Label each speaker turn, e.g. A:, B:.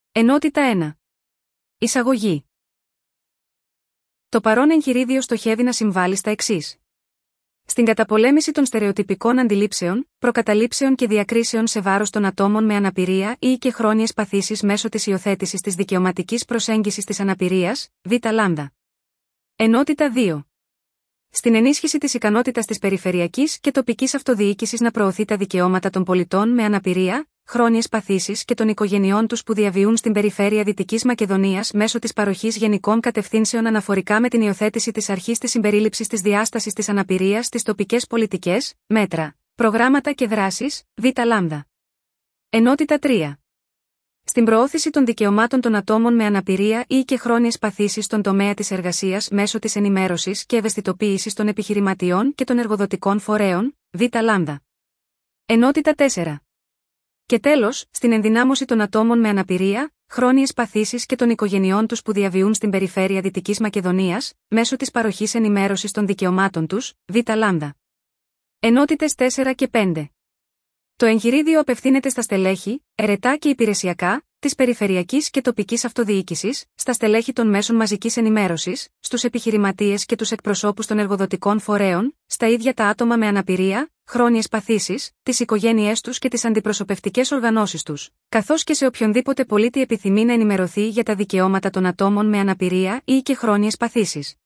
A: Ενότητα 1. Εισαγωγή. Το παρόν εγχειρίδιο στοχεύει να συμβάλλει στα εξής. Στην καταπολέμηση των στερεοτυπικών αντιλήψεων, προκαταλήψεων και διακρίσεων σε βάρος των ατόμων με αναπηρία ή και χρόνιες παθήσεις μέσω της υιοθέτησης της δικαιωματικής προσέγγισης της αναπηρίας, Β. Ενότητα 2. Στην ενίσχυση της ικανότητας της περιφερειακής και τοπικής αυτοδιοίκησης να προωθεί τα δικαιώματα των πολιτών με αναπηρία, χρόνιες παθήσεις και των οικογενειών τους που διαβιούν στην περιφέρεια Δυτικής Μακεδονίας μέσω της παροχής γενικών κατευθύνσεων αναφορικά με την υιοθέτηση της αρχής της συμπερίληψης της διάστασης της αναπηρίας στις τοπικές πολιτικές, μέτρα, προγράμματα και δράσεις, Β. Ενότητα 3. Στην προώθηση των δικαιωμάτων των ατόμων με αναπηρία ή και χρόνιες παθήσεις στον τομέα της εργασίας μέσω της ενημέρωσης και ευαισθητοποίησης των επιχειρηματιών και των εργοδοτικών φορέων, Β. Ενότητα 4. Και τέλος, στην ενδυνάμωση των ατόμων με αναπηρία, χρόνιες παθήσεις και των οικογενειών τους που διαβιούν στην περιφέρεια Δυτικής Μακεδονίας, μέσω της παροχής ενημέρωσης των δικαιωμάτων τους, Β. Ενότητες 4 και 5. Το εγχειρίδιο απευθύνεται στα στελέχη, ερετά και υπηρεσιακά, της περιφερειακής και τοπικής αυτοδιοίκησης, στα στελέχη των μέσων μαζικής ενημέρωσης, στους επιχειρηματίες και τους εκπροσώπους των εργοδοτικών φορέων, στα ίδια τα άτομα με αναπηρία, χρόνιες παθήσεις, τις οικογένειές τους και τις αντιπροσωπευτικές οργανώσεις τους, καθώς και σε οποιονδήποτε πολίτη επιθυμεί να ενημερωθεί για τα δικαιώματα των ατόμων με αναπηρία ή και χρόνιες παθήσεις.